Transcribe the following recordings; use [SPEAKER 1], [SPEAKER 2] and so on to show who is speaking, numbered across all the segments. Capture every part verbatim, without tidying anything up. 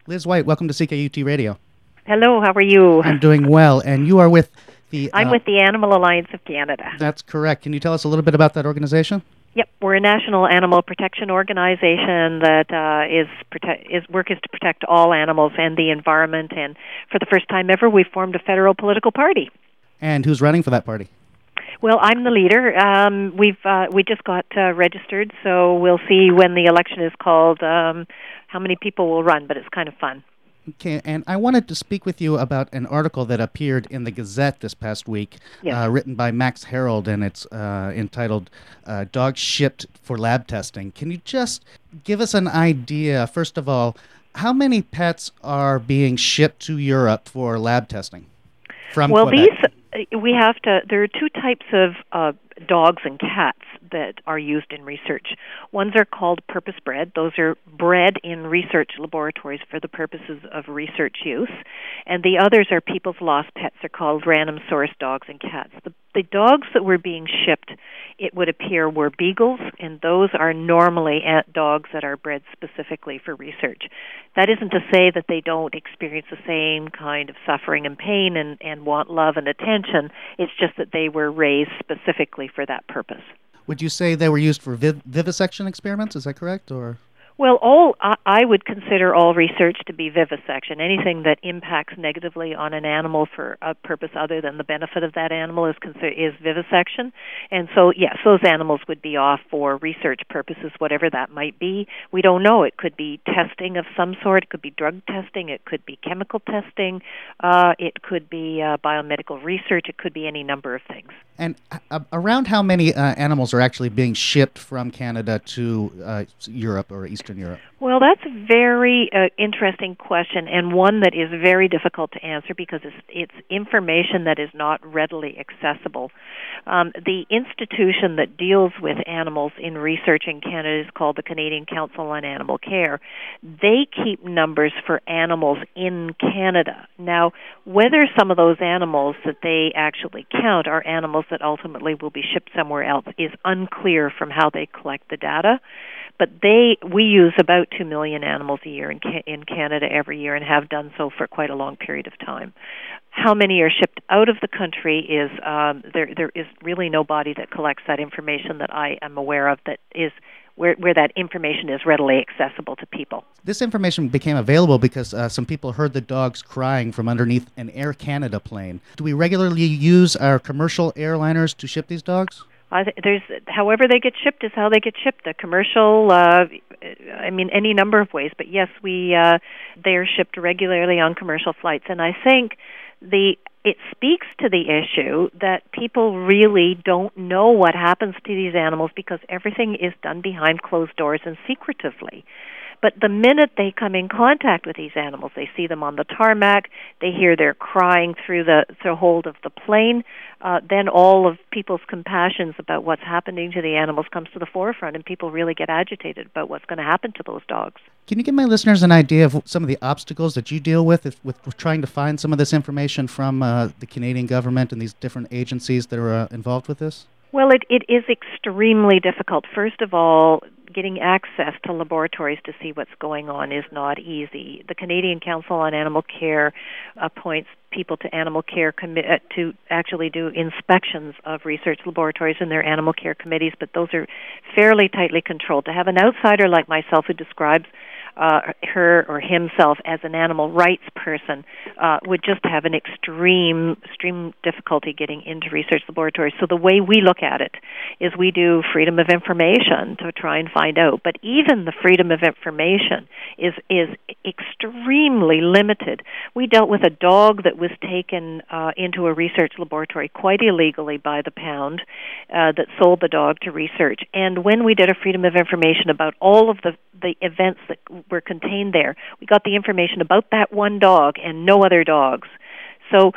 [SPEAKER 1] Liz White, welcome to C K U T Radio.
[SPEAKER 2] Hello, how are you?
[SPEAKER 1] I'm doing well, and you are with the...
[SPEAKER 2] I'm
[SPEAKER 1] uh,
[SPEAKER 2] with the Animal Alliance of Canada.
[SPEAKER 1] That's correct. Can you tell us a little bit about that organization?
[SPEAKER 2] Yep, we're a national animal protection organization that uh, is prote- is work is to protect all animals and the environment, and for the first time ever, we formed a federal political party.
[SPEAKER 1] And who's running for that party?
[SPEAKER 2] Well, I'm the leader. Um, we've uh, we just got uh, registered, so we'll see when the election is called um, how many people will run, but it's kind of fun.
[SPEAKER 1] Okay, and I wanted to speak with you about an article that appeared in the Gazette this past week,
[SPEAKER 2] Yes.
[SPEAKER 1] uh, written by Max Harold, and it's uh, entitled uh, Dogs Shipped for Lab Testing. Can you just give us an idea, first of all, how many pets are being shipped to Europe for lab testing from
[SPEAKER 2] Well,
[SPEAKER 1] Quebec?
[SPEAKER 2] these, we have to, there are two types of uh, dogs and cats that are used in research. Ones are called purpose-bred. Those are bred in research laboratories for the purposes of research use. And the others are people's lost pets. They're called random source dogs and cats. The, the dogs that were being shipped, it would appear, were beagles, and those are normally dogs that are bred specifically for research. That isn't to say that they don't experience the same kind of suffering and pain and, and want love and attention. It's just that they were raised specifically for that purpose.
[SPEAKER 1] Would you say they were used for viv- vivisection experiments? Is that correct? Or
[SPEAKER 2] Well, all I I would consider all research to be vivisection. Anything that impacts negatively on an animal for a purpose other than the benefit of that animal is consider, is vivisection. And so, yes, those animals would be off for research purposes, whatever that might be. We don't know. It could be testing of some sort. It could be drug testing. It could be chemical testing. Uh, it could be uh, biomedical research. It could be any number of things.
[SPEAKER 1] And uh, around how many uh, animals are actually being shipped from Canada to uh, Europe or Eastern Europe?
[SPEAKER 2] Well, that's a very uh, interesting question, and one that is very difficult to answer because it's, it's information that is not readily accessible. Um, the institution that deals with animals in research in Canada is called the Canadian Council on Animal Care. They keep numbers for animals in Canada. Now, whether some of those animals that they actually count are animals that ultimately will be shipped somewhere else is unclear from how they collect the data. But they, we use about two million animals a year in, Ca- in Canada every year and have done so for quite a long period of time. How many are shipped out of the country is, um, there, there is really no body that collects that information that I am aware of that is where, where that information is readily accessible to people.
[SPEAKER 1] This information became available because uh, some people heard the dogs crying from underneath an Air Canada plane. Do we regularly use our commercial airliners to ship these dogs?
[SPEAKER 2] Uh, there's, however they get shipped is how they get shipped. The commercial, uh, I mean, any number of ways. But yes, we uh, they are shipped regularly on commercial flights, and I think the it speaks to the issue that people really don't know what happens to these animals because everything is done behind closed doors and secretively. But the minute they come in contact with these animals, they see them on the tarmac, they hear their crying through the, the hold of the plane, uh, then all of people's compassions about what's happening to the animals comes to the forefront, and people really get agitated about what's going to happen to those dogs.
[SPEAKER 1] Can you give my listeners an idea of some of the obstacles that you deal with if, with trying to find some of this information from uh, the Canadian government and these different agencies that are uh, involved with this?
[SPEAKER 2] Well, it, it is extremely difficult. First of all, getting access to laboratories to see what's going on is not easy. The Canadian Council on Animal Care appoints people to animal care commi- uh, to actually do inspections of research laboratories and their animal care committees, but those are fairly tightly controlled. To have an outsider like myself who describes uh, her or himself as an animal rights person uh, would just have an extreme, extreme difficulty getting into research laboratories. So the way we look at it is we do freedom of information to try and find out. But even the freedom of information is is extremely limited. We dealt with a dog that was taken uh, into a research laboratory quite illegally by the pound uh, that sold the dog to research. And when we did a freedom of information about all of the, the events that were contained there, we got the information about that one dog and no other dogs. So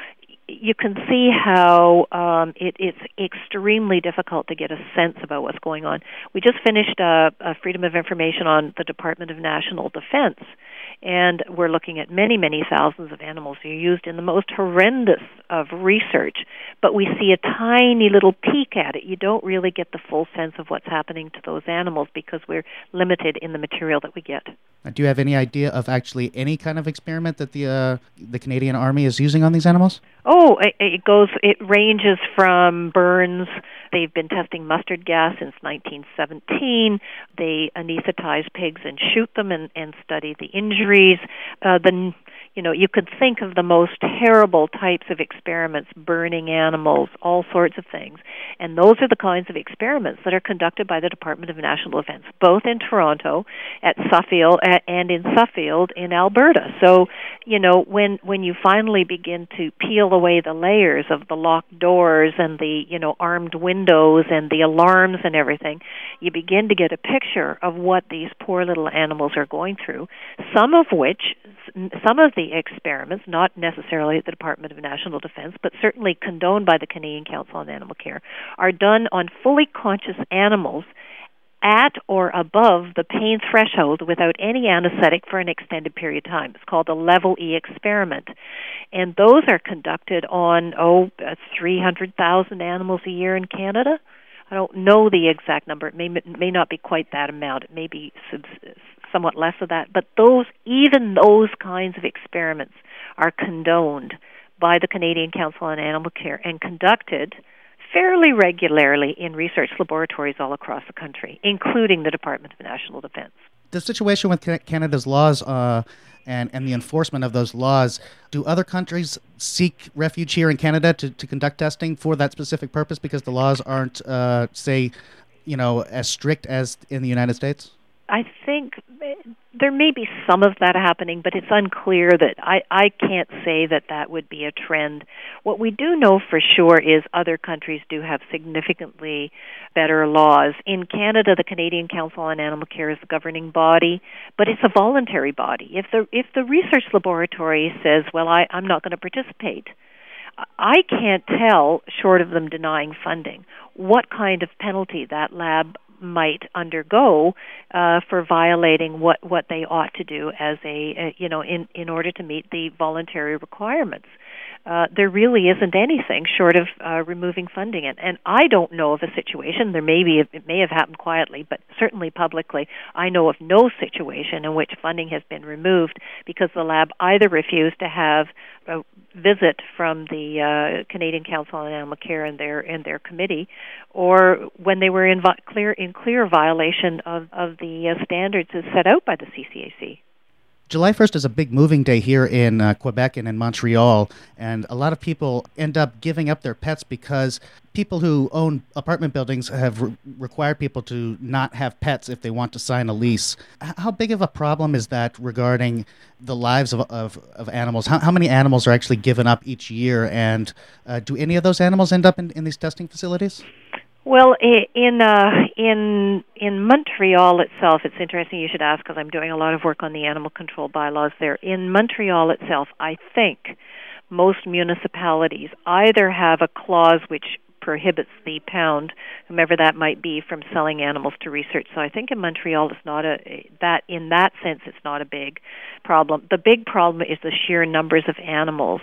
[SPEAKER 2] you can see how um, it, it's extremely difficult to get a sense about what's going on. We just finished a, a Freedom of Information on the Department of National Defense, and we're looking at many, many thousands of animals who are used in the most horrendous of research, but we see a tiny little peek at it. You don't really get the full sense of what's happening to those animals because we're limited in the material that we get.
[SPEAKER 1] Do you have any idea of actually any kind of experiment that the uh, the Canadian Army is using on these animals?
[SPEAKER 2] Oh, it, it goes. It ranges from burns. They've been testing mustard gas since nineteen seventeen. They anesthetize pigs and shoot them and, and study the injuries. Uh, the you know you could think of the most terrible types of experiments, burning animals, all sorts of things, and those are the kinds of experiments that are conducted by the Department of National Defense, both in Toronto, at Suffield, and in Suffield in Alberta. So, you know, when when you finally begin to peel away the layers of the locked doors and the, you know, armed windows and the alarms and everything, you begin to get a picture of what these poor little animals are going through, some of which, some of the experiments, not necessarily at the Department of National Defense, but certainly condoned by the Canadian Council on Animal Care, are done on fully conscious animals at or above the pain threshold without any anesthetic for an extended period of time. It's called a Level E experiment. And those are conducted on, oh, three hundred thousand animals a year in Canada. I don't know the exact number. It may, may not be quite that amount. It may be sub- somewhat less of that. But those, even those kinds of experiments are condoned by the Canadian Council on Animal Care and conducted fairly regularly in research laboratories all across the country, including the Department of National Defense.
[SPEAKER 1] The situation with Canada's laws uh, and, and the enforcement of those laws, do other countries seek refuge here in Canada to, to conduct testing for that specific purpose because the laws aren't, uh, say, you know, as strict as in the United States?
[SPEAKER 2] I think there may be some of that happening, but it's unclear that I, I can't say that that would be a trend. What we do know for sure is other countries do have significantly better laws. In Canada, the Canadian Council on Animal Care is the governing body, but it's a voluntary body. If the if the research laboratory says, well, I, I'm not going to participate, I can't tell, short of them denying funding, what kind of penalty that lab might undergo uh, for violating what, what they ought to do as a, uh, you know, in, in order to meet the voluntary requirements. Uh, there really isn't anything short of uh, removing funding. And, and I don't know of a situation, there may be, it may have happened quietly, but certainly publicly, I know of no situation in which funding has been removed because the lab either refused to have a visit from the uh, Canadian Council on Animal Care and their and their committee, or when they were in vi- clear in clear violation of, of the uh, standards as set out by the C C A C.
[SPEAKER 1] July first is a big moving day here in uh, Quebec and in Montreal, and a lot of people end up giving up their pets because people who own apartment buildings have re- required people to not have pets if they want to sign a lease. H- how big of a problem is that regarding the lives of of, of animals? How, how many animals are actually given up each year, and uh, do any of those animals end up in, in these testing facilities?
[SPEAKER 2] Well, in uh, in in Montreal itself, it's interesting you should ask because I'm doing a lot of work on the animal control bylaws there. In Montreal itself, I think most municipalities either have a clause which prohibits the pound, whomever that might be, from selling animals to research. So I think in Montreal, it's not a that in that sense, it's not a big problem. The big problem is the sheer numbers of animals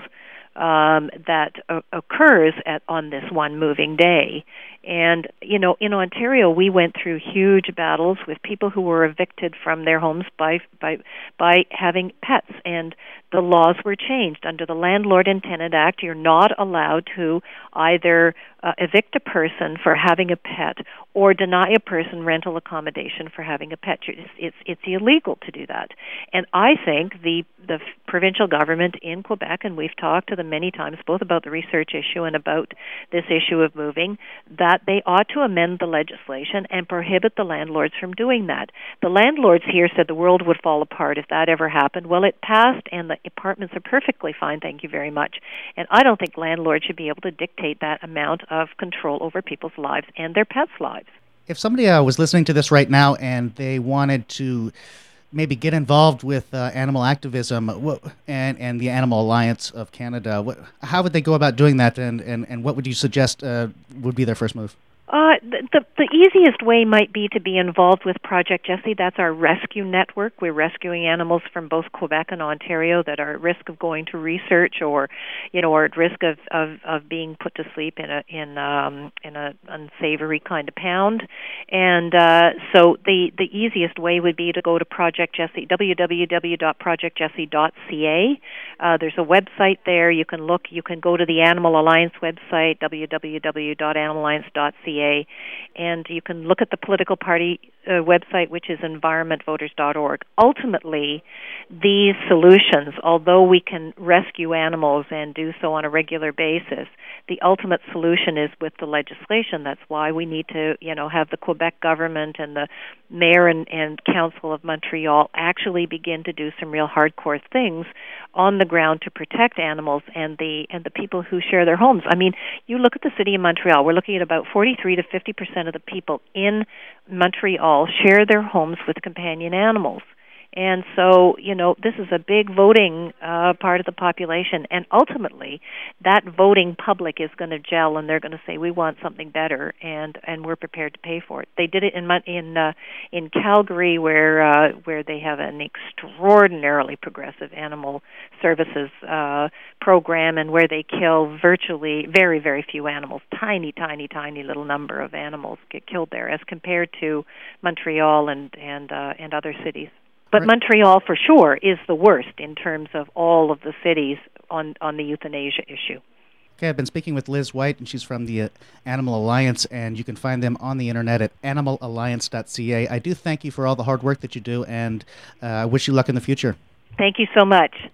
[SPEAKER 2] Um, that uh, occurs at on this one moving day. And, you know, in Ontario, we went through huge battles with people who were evicted from their homes by by by having pets, and the laws were changed. Under the Landlord and Tenant Act, you're not allowed to either uh, evict a person for having a pet or deny a person rental accommodation for having a pet. It's, it's, it's illegal to do that. And I think the, the provincial government in Quebec, and we've talked to them many times, both about the research issue and about this issue of moving, that they ought to amend the legislation and prohibit the landlords from doing that. The landlords here said the world would fall apart if that ever happened. Well, it passed, and the apartments are perfectly fine, thank you very much. And I don't think landlords should be able to dictate that amount of control over people's lives and their pets' lives.
[SPEAKER 1] If somebody uh, was listening to this right now and they wanted to maybe get involved with uh, animal activism what, and, and the Animal Alliance of Canada, what, how would they go about doing that, and, and, and what would you suggest uh, would be their first move?
[SPEAKER 2] Uh, the, the the easiest way might be to be involved with Project Jessie. That's our rescue network. We're rescuing animals from both Quebec and Ontario that are at risk of going to research, or, you know, are at risk of, of, of being put to sleep in a in um in a unsavory kind of pound. And uh, so the the easiest way would be to go to Project Jessie, w w w dot project jessie dot c a. Uh, there's a website there. You can look. You can go to the Animal Alliance website, w w w dot animal alliance dot c a. And you can look at the political party uh, website, which is environment voters dot org. Ultimately, these solutions, although we can rescue animals and do so on a regular basis, the ultimate solution is with the legislation. That's why we need to, you know, have the Quebec government and the mayor and, and council of Montreal actually begin to do some real hardcore things on the ground to protect animals and the and the people who share their homes. I mean, you look at the city of Montreal. We're looking at about forty-three to fifty percent of the people in Montreal share their homes with companion animals. And so, you know, this is a big voting uh, part of the population, and ultimately, that voting public is going to gel, and they're going to say, "We want something better," and, and we're prepared to pay for it. They did it in in uh, in Calgary, where uh, where they have an extraordinarily progressive animal services uh, program, and where they kill virtually very very few animals, tiny tiny tiny little number of animals get killed there, as compared to Montreal and and uh, and other cities. But Montreal, for sure, is the worst in terms of all of the cities on, on the euthanasia issue.
[SPEAKER 1] Okay, I've been speaking with Liz White, and she's from the uh, Animal Alliance, and you can find them on the internet at animal alliance dot c a. I do thank you for all the hard work that you do, and I uh, wish you luck in the future.
[SPEAKER 2] Thank you so much.